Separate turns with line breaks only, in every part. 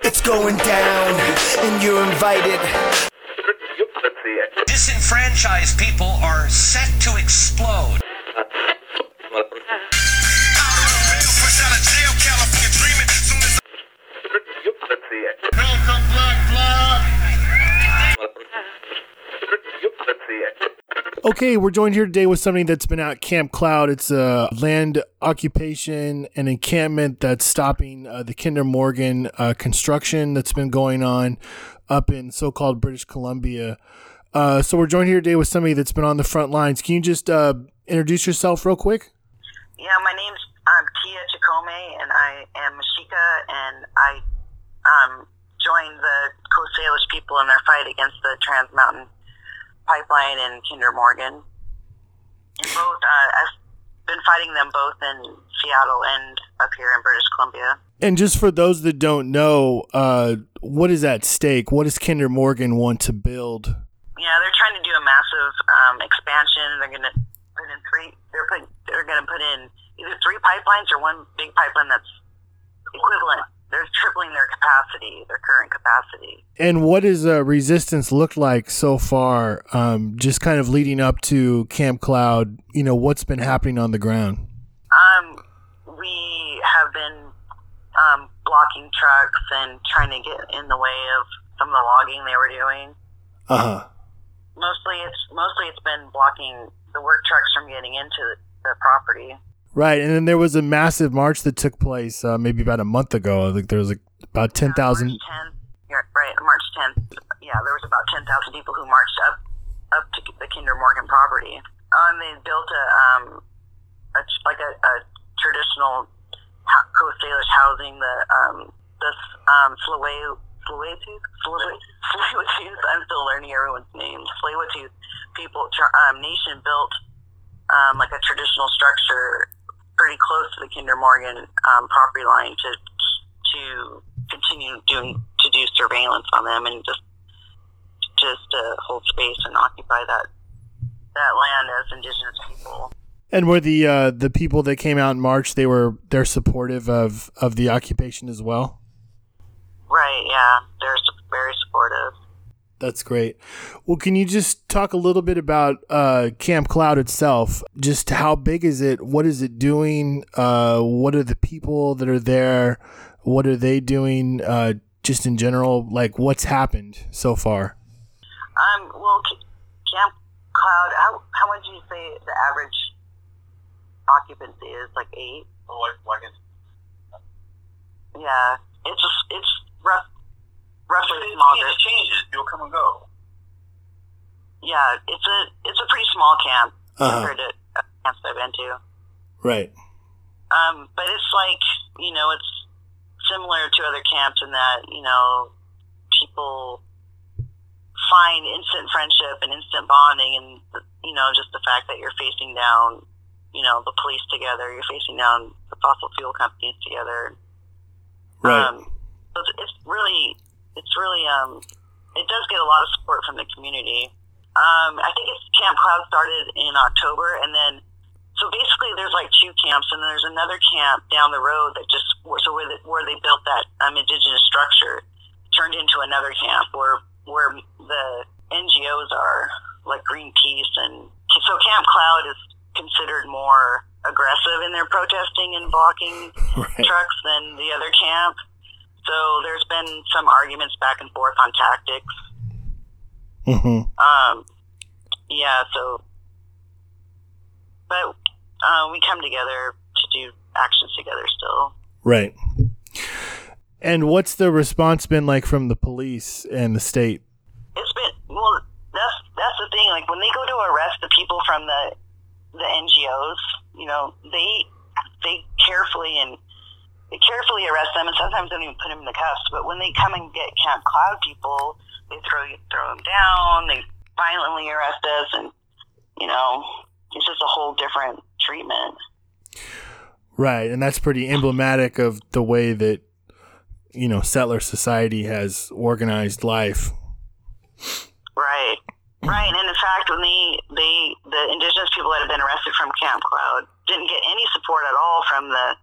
It's going down, and you're invited.
Disenfranchised people are set to explode.
Okay, we're joined here today with somebody that's been at Camp Cloud. It's a land occupation and encampment that's stopping the Kinder Morgan construction that's been going on up in so-called British Columbia. So we're joined here today with somebody that's been on the front lines. Can you just introduce yourself real quick?
Yeah, my name's Tia Chacome, and I am Mexica, and I joined the Coast Salish people in their fight against the Trans Mountain Pipeline in Kinder Morgan. And both, I've been fighting them both in Seattle and up here in British Columbia.
And just for those that don't know, what is at stake? What does Kinder Morgan want to build?
Yeah, they're trying to do a massive expansion. They're going to put in They're going to put in either 3 pipelines or one big pipeline that's equivalent. They're tripling their current capacity.
And what does resistance look like so far, just kind of leading up to Camp Cloud? You know, what's been happening on the ground?
We have been blocking trucks and trying to get in the way of some of the logging they were doing. Mostly it's been blocking the work trucks from getting into the property.
Right, and then there was a massive march that took place maybe about a month ago. I think there was about 10,000.
March 10th. Right, March 10th. Yeah, there was about 10,000 people who marched up to the Kinder Morgan property. They built a traditional Coast Salish housing. I'm still learning everyone's names. Tsleil-Waututh people nation built like a traditional structure pretty close to the Kinder Morgan property line to continue to do surveillance on them and just hold space and occupy that land as Indigenous people.
And were the people that came out in March, they're supportive of the occupation as well?
Right, yeah. They're very supportive.
That's great. Well, can you just talk a little bit about Camp Cloud itself? Just how big is it? What is it doing? What are the people that are there? What are they doing? Just in general, like what's happened so far?
Well, Camp Cloud, how much do you say the average occupancy is? Like 8? Yeah, it's roughly small.
It changes. You'll come and go.
Yeah, it's a pretty small camp compared to camps I've been to.
Right.
But it's like, it's similar to other camps in that, people find instant friendship and instant bonding, and just the fact that you're facing down, the police together, you're facing down the fossil fuel companies together.
Right.
It's really, it does get a lot of support from the community. I think Camp Cloud started in October, and then, so basically there's like 2 camps, and then there's another camp down the road that where they built that Indigenous structure turned into another camp where the NGOs are, like Greenpeace, and so Camp Cloud is considered more aggressive in their protesting and blocking trucks than the other camp. So there's been some arguments back and forth on tactics. Yeah, so, but we come together to do actions together still.
Right. And what's the response been like from the police and the state?
It's been, well, that's the thing. Like when they go to arrest the people from the NGOs, they carefully arrest them, and sometimes don't even put them in the cuffs. But when they come and get Camp Cloud people, they throw them down. They violently arrest us, and it's just a whole different treatment.
Right, and that's pretty emblematic of the way that settler society has organized life.
Right. And in fact, when the Indigenous people that have been arrested from Camp Cloud didn't get any support at all from the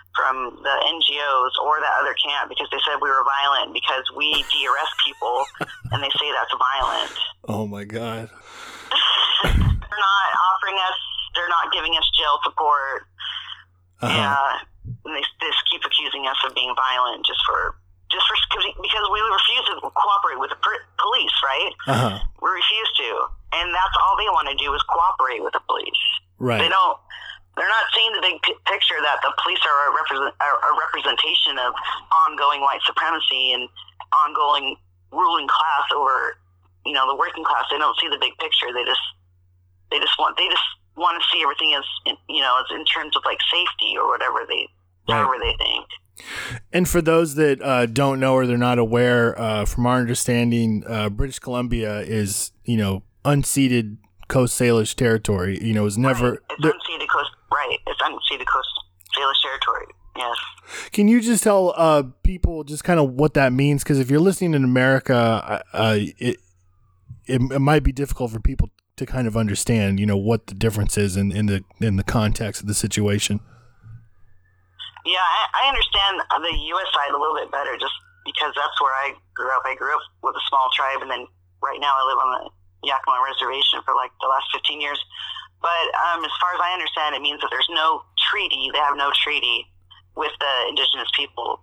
from the NGOs or that other camp because they said we were violent because we de-arrest people and they say that's violent.
Oh my God.
They're not offering us, they're not giving us jail support. Yeah. And they just keep accusing us of being violent because we refuse to cooperate with the police, right? We refuse to. And that's all they want to do is cooperate with the police.
Right.
They're not seeing the big picture that the police are a representation of ongoing white supremacy and ongoing ruling class over, the working class. They don't see the big picture. They just want to see everything as as in terms of like safety or whatever however they think.
And for those that don't know or they're not aware, from our understanding, British Columbia is unceded Coast Salish territory. It was never.
Right. It's unceded Coast. Right. It's unceded Coast Salish territory. Yes.
Can you just tell people just kind of what that means? Because if you're listening in America, it might be difficult for people to kind of understand, what the difference is in the context of the situation.
Yeah, I understand the U.S. side a little bit better, just because that's where I grew up. I grew up with a small tribe, and then right now I live on the Yakima Reservation for like the last 15 years. But as far as I understand, it means that there's no treaty. They have no treaty with the indigenous people.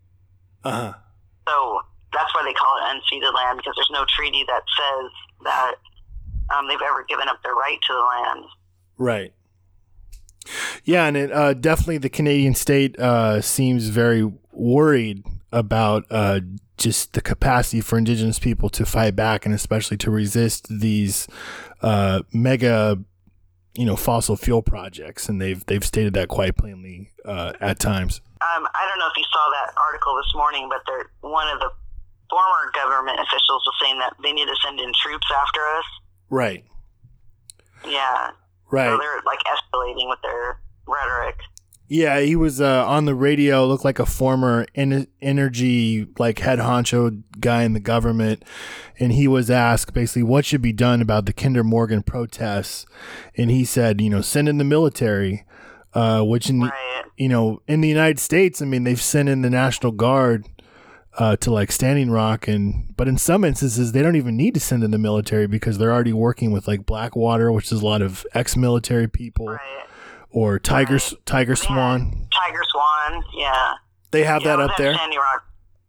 So that's why they call it unceded land, because there's no treaty that says that they've ever given up their right to the land. Right.
Yeah, and it definitely the Canadian state seems very worried about just the capacity for Indigenous people to fight back, and especially to resist these mega, fossil fuel projects, and they've stated that quite plainly at times.
I don't know if you saw that article this morning, but one of the former government officials was saying that they need to send in troops after us.
Right.
Yeah.
Right.
So they're like escalating with their rhetoric.
Yeah, he was on the radio, looked like a former energy like head honcho guy in the government, and he was asked basically what should be done about the Kinder Morgan protests, and he said, send in the military, which in in the United States, I mean, they've sent in the National Guard to like Standing Rock, but in some instances they don't even need to send in the military because they're already working with like Blackwater, which is a lot of ex-military people.
Right.
Or Tiger Swan.
Tiger Swan, yeah.
They have that up there?
Standing Rock.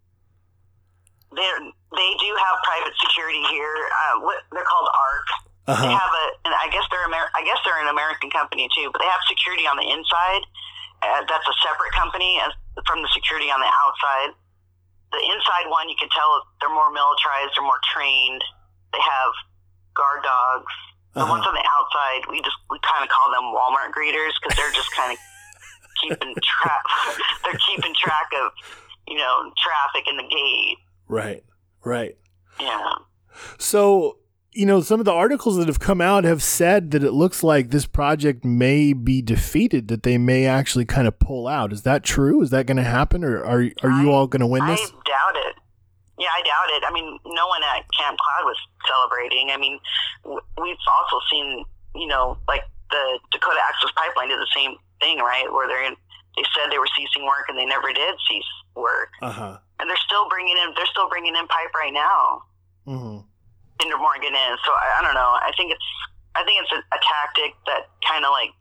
They do have private security here. They're called ARC. They have I guess they're an American company too, but they have security on the inside. That's a separate company from the security on the outside. The inside one, you can tell they're more militarized, they're more trained. They have guard dogs. The ones on the outside, we kind of call them Walmart greeters because they're just kind of keeping track. They're keeping track of, traffic in the gate.
Right.
Yeah.
So, some of the articles that have come out have said that it looks like this project may be defeated, that they may actually kind of pull out. Is that true? Is that going to happen, or are you all going to win this?
I doubt it. Yeah, I doubt it. I mean, no one at Camp Cloud was celebrating. I mean, we've also seen, like the Dakota Access Pipeline did the same thing, right? Where they said they were ceasing work and they never did cease work. And they're still bringing in pipe right now. Kinder Morgan is. So I don't know. I think it's a tactic that kind of like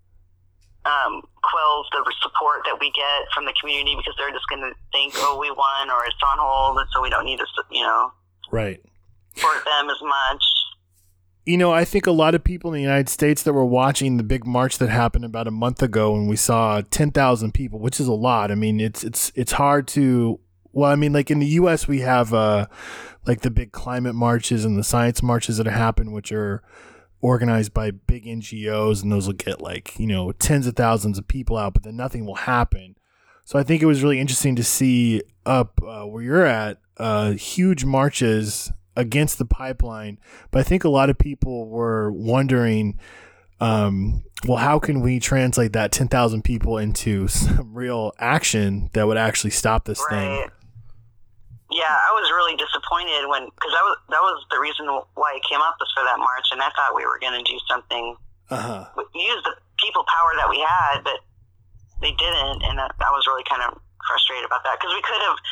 quells the support that we get from the community because they're just going to think, oh, we won, or it's on hold, and so we don't need to,
right,
support them as much.
I think a lot of people in the United States that were watching the big march that happened about a month ago, and we saw 10,000 people, which is a lot. I mean, it's hard to. Well, I mean, like in the U.S., we have like the big climate marches and the science marches that happen, which are organized by big NGOs, and those will get like, tens of thousands of people out, but then nothing will happen. So I think it was really interesting to see up where you're at, huge marches against the pipeline. But I think a lot of people were wondering, well, how can we translate that 10,000 people into some real action that would actually stop this thing?
Yeah, I was really disappointed because that was the reason why I came up was for that march, and I thought we were going to do something, use the people power that we had, but they didn't, and I was really kind of frustrated about that, because we could have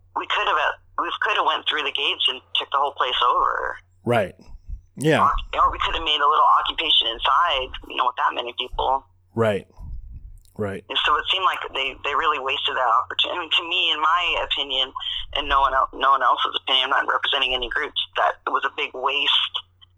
went through the gates and took the whole place over.
Right. Yeah.
Or we could have made a little occupation inside, with that many people.
Right. Right.
And so it seemed like they really wasted that opportunity. I mean, to me, in my opinion, and no one else's opinion, I'm not representing any groups, that it was a big waste.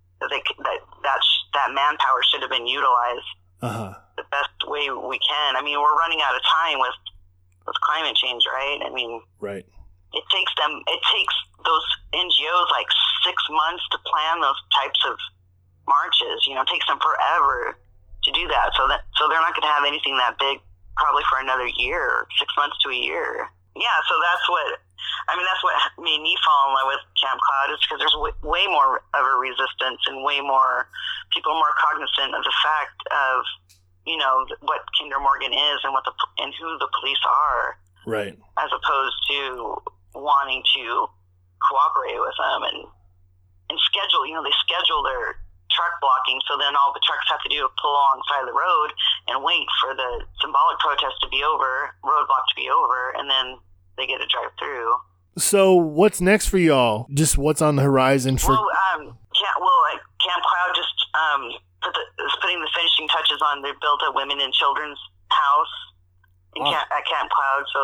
That manpower should have been utilized the best way we can. I mean, we're running out of time with climate change, right? I mean,
right.
It takes those NGOs like 6 months to plan those types of marches. It takes them forever to do that. So they're not going to have anything that big probably for another year, 6 months to a year. Yeah. So that's what made me fall in love with Camp Cloud, is because there's way more of a resistance and way more people more cognizant of the fact of, what Kinder Morgan is and and who the police are.
Right.
As opposed to wanting to cooperate with them and schedule, they schedule their truck blocking, so then all the trucks have to do is pull alongside the road and wait for the symbolic protest to be over, roadblock to be over, and then they get to drive through.
So what's next for y'all? Just what's on the horizon for...
Camp Cloud just is putting the finishing touches on. They built a women and children's house at Camp Cloud, so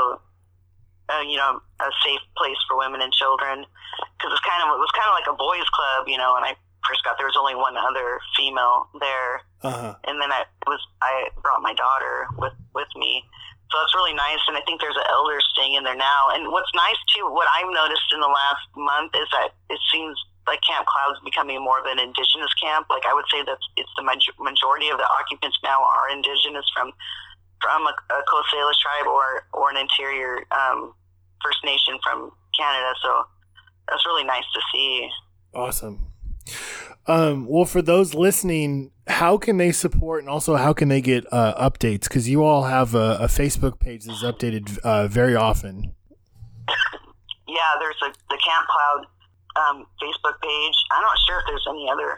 a safe place for women and children, because it was kind of like a boys' club, when I first got there was only one other female there, and then I brought my daughter with me, so that's really nice. And I think there's an elder staying in there now. And what's nice too, what I've noticed in the last month, is that it seems like Camp Cloud's becoming more of an indigenous camp. Like, I would say that it's the majority of the occupants now are indigenous from a Coast Salish tribe or an interior First Nation from Canada. So that's really nice to see.
Awesome. Well, for those listening, how can they support, and also how can they get updates? Because you all have a Facebook page that's updated very often.
Yeah, there's the Camp Cloud Facebook page. I'm not sure if there's any other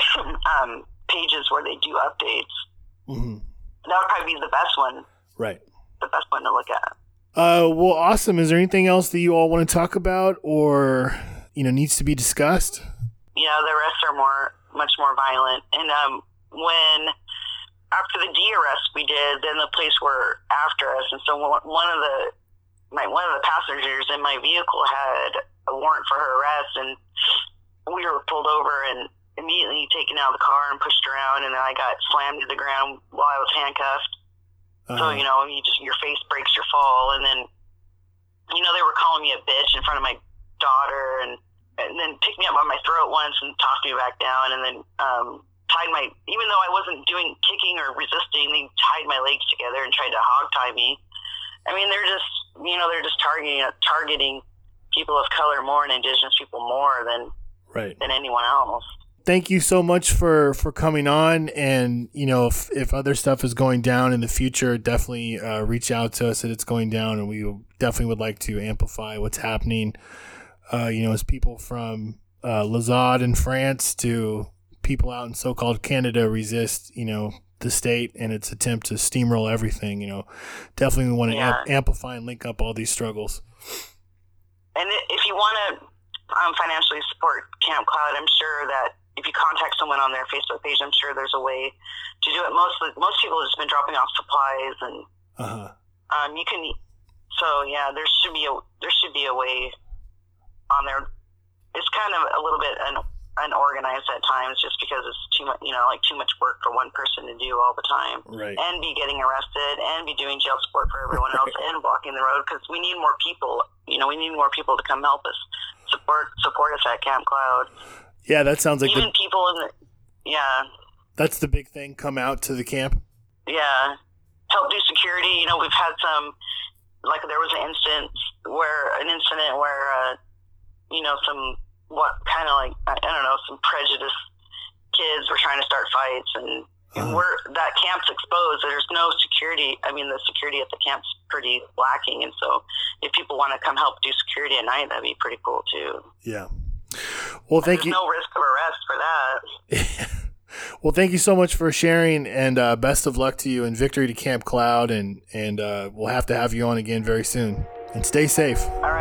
pages where they do updates. Mm-hmm. That would probably be the best one. Right. The best one to look at.
Well, awesome. Is there anything else that you all want to talk about or, needs to be discussed?
Yeah, the arrests are much more violent. And when after the D arrest we did, then the police were after us. And so one of the passengers in my vehicle had a warrant for her arrest, and we were pulled over and immediately taken out of the car and pushed around, and then I got slammed to the ground while I was handcuffed. So, your face breaks your fall. And then, they were calling me a bitch in front of my daughter, and then picked me up by my throat once and tossed me back down, and then even though I wasn't doing kicking or resisting, they tied my legs together and tried to hog tie me. I mean, they're just targeting people of color more and indigenous people more than anyone else.
Thank you so much for coming on. And, if other stuff is going down in the future, definitely reach out to us that it's going down. And we definitely would like to amplify what's happening, as people from Lazard in France to people out in so-called Canada resist, the state and its attempt to steamroll everything. Definitely want to amplify and link up all these struggles.
And if you want to financially support Camp Cloud, I'm sure that if you contact someone on their Facebook page, I'm sure there's a way to do it. Most people have just been dropping off supplies, and you can. So yeah, there should be a way on there. It's kind of a little bit unorganized at times, just because it's too much, too much work for one person to do all the time,
right?
And be getting arrested, and be doing jail support for everyone else, and blocking the road, because we need more people. We need more people to come help us support us at Camp Cloud.
Yeah, that sounds like
even people in the
That's the big thing. Come out to the camp.
Yeah, help do security. We've had some, like there was an incident where some prejudiced kids were trying to start fights, and that camp's exposed. There's no security. I mean, the security at the camp's pretty lacking, and so if people want to come help do security at night, that'd be pretty cool too.
Yeah. Well, thank you.
There's no risk of arrest for that.
Well, thank you so much for sharing, and best of luck to you and victory to Camp Cloud, and we'll have to have you on again very soon. And stay safe.
All right.